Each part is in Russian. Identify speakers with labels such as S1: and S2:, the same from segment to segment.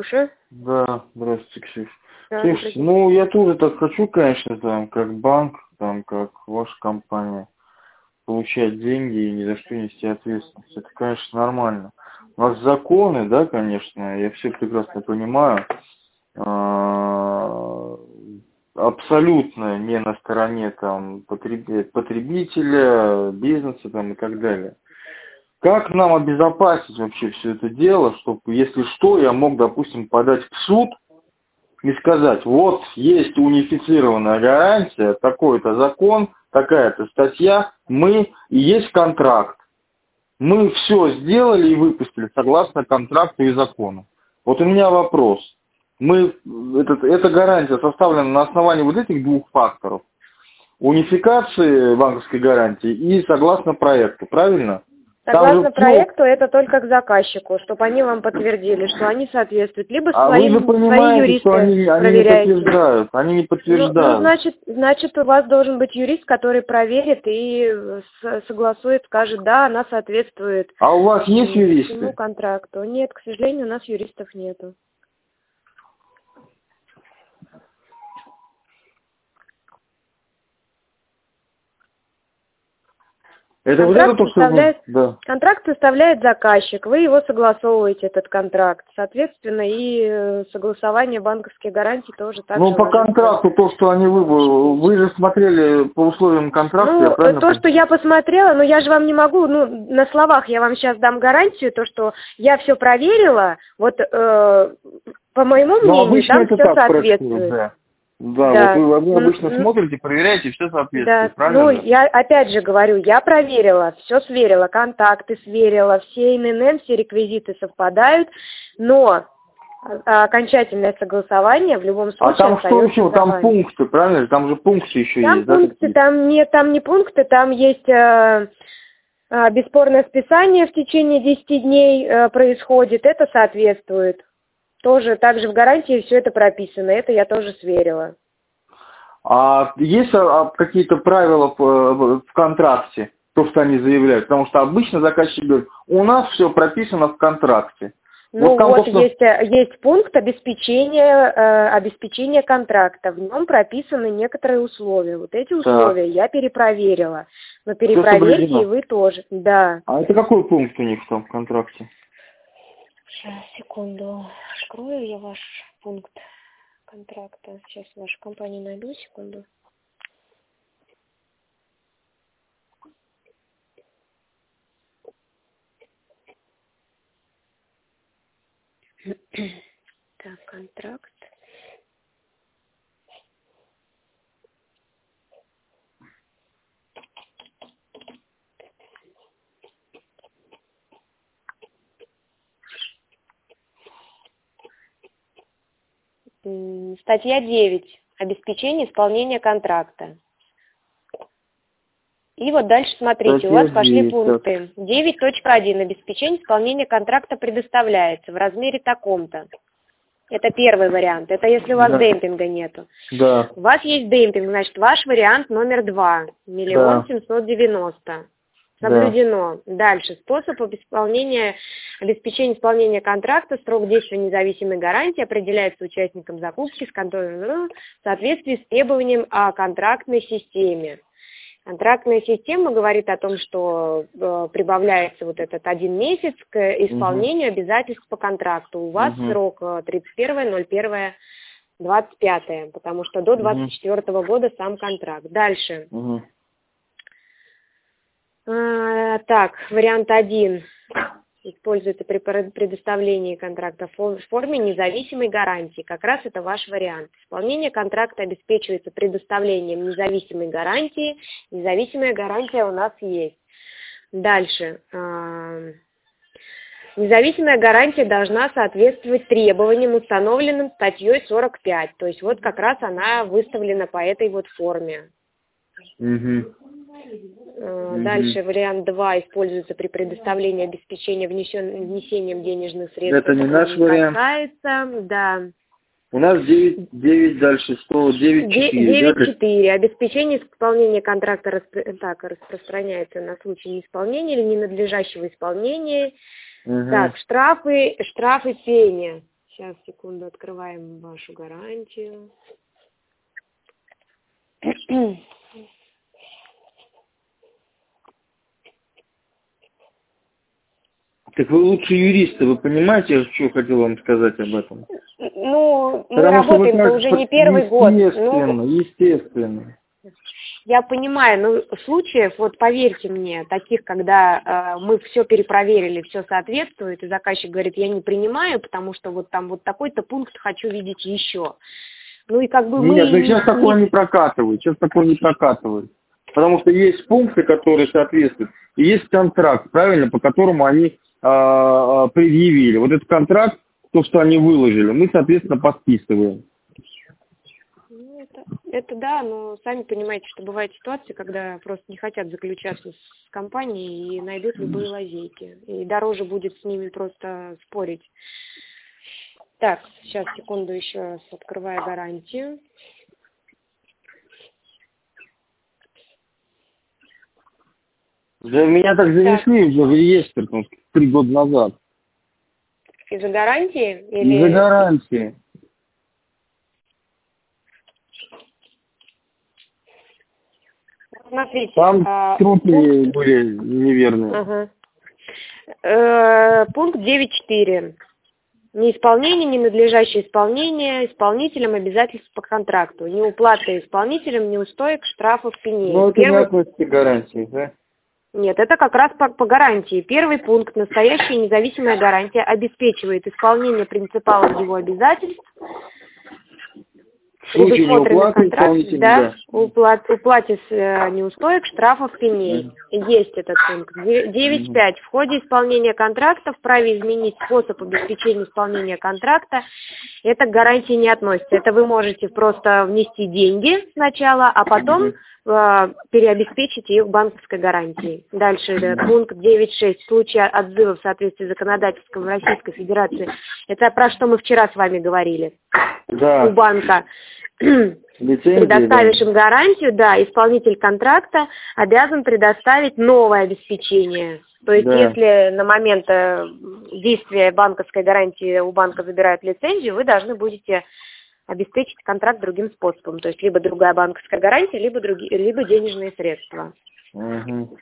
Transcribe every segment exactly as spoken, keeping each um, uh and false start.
S1: Ксюша.
S2: Да, здравствуйте, Ксюша.
S1: Да,
S2: Слушайте,
S1: здравствуйте.
S2: ну я тоже так хочу, конечно, там, как банк, там, как ваша компания, получать деньги и ни за что нести ответственность. Это, конечно, нормально. У нас законы, да, конечно, я все прекрасно понимаю, а, абсолютно не на стороне там потреб- потребителя, бизнеса там и так далее. Как нам обезопасить вообще все это дело, чтобы, если что, я мог, допустим, подать в суд и сказать, вот есть унифицированная гарантия, такой-то закон, такая-то статья, мы, и есть контракт. Мы все сделали и выпустили согласно контракту и закону. Вот у меня вопрос. Мы, этот, эта гарантия составлена на основании вот этих двух факторов. Унификации банковской гарантии и согласно проекту, правильно?
S1: Согласно
S2: Там же,
S1: проекту, это только к заказчику, чтобы они вам подтвердили, что они соответствуют. Либо
S2: а
S1: свои,
S2: вы же
S1: свои
S2: понимаете, что
S1: юристы
S2: они, они не
S1: проверяете.
S2: подтверждают, они не
S1: Ну, ну,
S2: подтверждают.
S1: значит, значит, у вас должен быть юрист, который проверит и с- согласует, скажет, да, она соответствует
S2: А у вас есть
S1: м, всему
S2: юристы?
S1: контракту. Нет, к сожалению, у нас юристов нету.
S2: Это вот это
S1: Контракт
S2: то, что вы...
S1: составляет,
S2: Да.
S1: контракт составляет заказчик, вы его согласовываете, этот контракт. Соответственно, и э, согласование банковских гарантий тоже также
S2: Ну, по
S1: ложится.
S2: контракту, то, что они вы... Вы же смотрели по условиям контракта,
S1: Ну,
S2: я
S1: э,
S2: правильно
S1: то,
S2: понимаю?
S1: что я посмотрела, но я же вам не могу, ну, на словах я вам сейчас дам гарантию, то, что я все проверила, вот, э, по моему
S2: Ну,
S1: мнению,
S2: обычно
S1: там
S2: это
S1: все
S2: так происходит,
S1: соответствует.
S2: да. Да, вот
S1: Да.
S2: вы, вы
S1: М,
S2: обычно
S1: м,
S2: смотрите, проверяете, все
S1: Да,
S2: соответствует,
S1: ну,
S2: правильно же?
S1: я опять же говорю, я проверила, все сверила, контакты сверила, все эн эн эм, все реквизиты совпадают, но а, окончательное согласование в любом
S2: А
S1: случае
S2: там что
S1: остается
S2: еще?
S1: за
S2: Там
S1: вами.
S2: пункты, правильно же? Там же пункты еще
S1: Там
S2: есть, да,
S1: пункты,
S2: какие-то?
S1: там не, там не пункты, там есть э, э, бесспорное списание в течение десяти дней э, происходит, это соответствует. Тоже также в гарантии все это прописано, это я тоже сверила.
S2: А есть а, а, какие-то правила в, в контракте, то, что они заявляют? Потому что обычно заказчик говорит, у нас все прописано в контракте. Вот
S1: Ну
S2: там
S1: вот
S2: то, что...
S1: есть, э, есть пункт обеспечения, э, обеспечения контракта. В нем прописаны некоторые условия. Вот эти
S2: Так,
S1: условия я перепроверила. Но
S2: все
S1: перепроверьте и
S2: соблюдено.
S1: вы тоже. Да.
S2: А это какой пункт у них там в контракте?
S1: Сейчас, секунду. Открою я ваш пункт контракта. Сейчас вашу компанию найду, секунду. Так, контракт. М, Статья девять. Обеспечение исполнения контракта. И вот дальше смотрите, у
S2: Статья
S1: вас пошли
S2: девять, так.
S1: пункты. девять точка один. Обеспечение исполнения контракта предоставляется в размере таком-то. Это первый вариант. Это если у вас
S2: Да.
S1: демпинга нету.
S2: Да,
S1: У вас есть демпинг, значит, ваш вариант номер два. Миллион
S2: да,
S1: семьсот девяносто.
S2: да.
S1: Соблюдено. Дальше. Способ исполнения, обеспечения исполнения контракта, срок действия независимой гарантии определяется участником закупки с контролем в соответствии с требованием о контрактной системе. Контрактная система говорит о том, что э, прибавляется вот этот один месяц к исполнению угу. обязательств по контракту. У вас угу. срок э, тридцать первое ноль первое двадцать пятое, потому что до двадцать четвёртого года сам контракт. Дальше.
S2: Угу.
S1: А, так, вариант один. Используется при предоставлении контракта в форме независимой гарантии. Как раз это ваш вариант. Исполнение контракта обеспечивается предоставлением независимой гарантии. Независимая гарантия у нас есть. Дальше. Независимая гарантия должна соответствовать требованиям, установленным статьей сорок пять. То есть вот как раз она выставлена по этой вот форме.
S2: Угу.
S1: Дальше угу. вариант два используется при предоставлении обеспечения внесен, внесением денежных средств.
S2: Это не наш
S1: не
S2: вариант.
S1: Касается, да.
S2: У нас девять, девять дальше, сто девять четыре.
S1: девять четыре. Обеспечение исполнения контракта распро... так, распространяется на случай неисполнения или ненадлежащего исполнения. Угу. Так, штрафы, штрафы пени. Сейчас, секунду, открываем вашу гарантию.
S2: Так вы лучшие юристы, вы понимаете, что я хотел вам сказать об этом?
S1: Ну, мы
S2: Потому
S1: работаем
S2: как,
S1: уже не первый год.
S2: Естественно,
S1: Ну,
S2: естественно.
S1: я понимаю, но случаев, вот поверьте мне, таких, когда э, мы все перепроверили, все соответствует, и заказчик говорит, я не принимаю, потому что вот там вот такой-то пункт хочу видеть еще. Ну и как бы мы...
S2: Нет, ну сейчас
S1: не,
S2: такое
S1: не...
S2: не прокатывает, сейчас такое не прокатывает. Потому что есть пункты, которые соответствуют, и есть контракт, правильно, по которому они а, предъявили. Вот этот контракт, то, что они выложили, мы, соответственно, подписываем.
S1: Ну, это, это да, но сами понимаете, что бывают ситуации, когда просто не хотят заключаться с компанией и найдут любые лазейки. И дороже будет с ними просто спорить. Так, сейчас, секунду, еще раз открываю гарантию.
S2: Да, меня так занесли в реестр там, три года назад.
S1: Из-за гарантии? Или...
S2: Из-за гарантии.
S1: Смотрите.
S2: Там
S1: а,
S2: сроки
S1: пункт...
S2: были неверные.
S1: Ага. Э, пункт девять четыре. Неисполнение, ненадлежащее исполнение исполнителем обязательств по контракту. Неуплата исполнителем неустоек, штрафов, пеней.
S2: Ну, это
S1: Первый...
S2: не относится к гарантии, да?
S1: Нет, это как раз по, по гарантии. Первый пункт. Настоящая независимая гарантия обеспечивает исполнение принципалов его обязательств.
S2: В случае неуплаты
S1: Контракт,
S2: исполнителя,
S1: да,
S2: да.
S1: уплат, уплате с э, неустоек, штрафов, пеней. Есть этот пункт. девять пять. В ходе исполнения контракта вправе изменить способ обеспечения исполнения контракта. Это к гарантии не относится. Это вы можете просто внести деньги сначала, а потом э, переобеспечить их банковской гарантией. Дальше э, пункт девять шесть. В случае отзыва в соответствии с законодательством Российской Федерации. Это про что мы вчера с вами говорили.
S2: Да.
S1: У банка.
S2: Лицензии,
S1: Предоставишь
S2: да.
S1: им гарантию, да, исполнитель контракта обязан предоставить новое обеспечение. То есть,
S2: Да.
S1: если на момент э, действия банковской гарантии у банка забирают лицензию, вы должны будете обеспечить контракт другим способом. То есть, либо другая банковская гарантия, либо, други, либо денежные средства.
S2: Угу.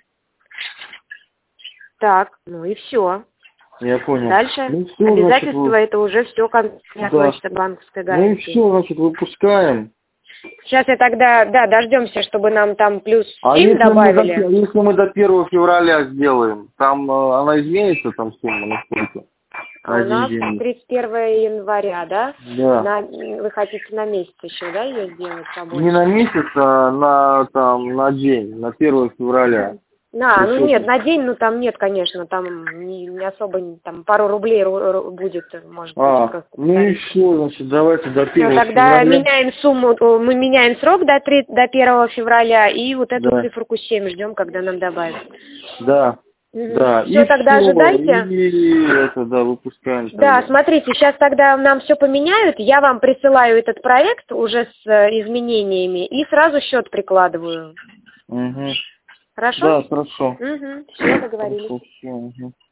S1: Так, ну и все.
S2: Я понял.
S1: Дальше
S2: Ну, все,
S1: обязательства
S2: значит, вы...
S1: это уже все не относится
S2: да.
S1: к банковской
S2: Ну и
S1: гарантии.
S2: все, значит, выпускаем.
S1: Сейчас я тогда, да, дождемся, чтобы нам там плюс
S2: А
S1: семь
S2: если
S1: добавили.
S2: Мы до, если мы до первого февраля сделаем, там э, она изменится, там сумма на сколько?
S1: А у нас
S2: день.
S1: тридцать первого января, да?
S2: Да.
S1: На, вы хотите на месяц еще, да, ее сделать побольше?
S2: Не на месяц, а на, там, на день, на первого февраля.
S1: Да, ну
S2: Причем...
S1: нет, на день, ну там нет, конечно, там не, не особо, там пару рублей будет, может быть,
S2: А,
S1: просто.
S2: ну и все, значит, давайте до первого
S1: Ну, тогда
S2: февраля.
S1: меняем сумму, мы меняем срок до, три, до первого февраля, и вот эту
S2: Да.
S1: циферку семь ждем, когда нам добавят.
S2: Да.
S1: Угу.
S2: Да,
S1: Все,
S2: и
S1: тогда
S2: все,
S1: ожидайте.
S2: И это, да, выпускаем.
S1: Да,
S2: тогда.
S1: смотрите, сейчас тогда нам все поменяют, я вам присылаю этот проект уже с э, изменениями и сразу счет прикладываю.
S2: Угу.
S1: Хорошо?
S2: Да, хорошо.
S1: Угу, все, договорились.
S2: Хорошо, все, угу.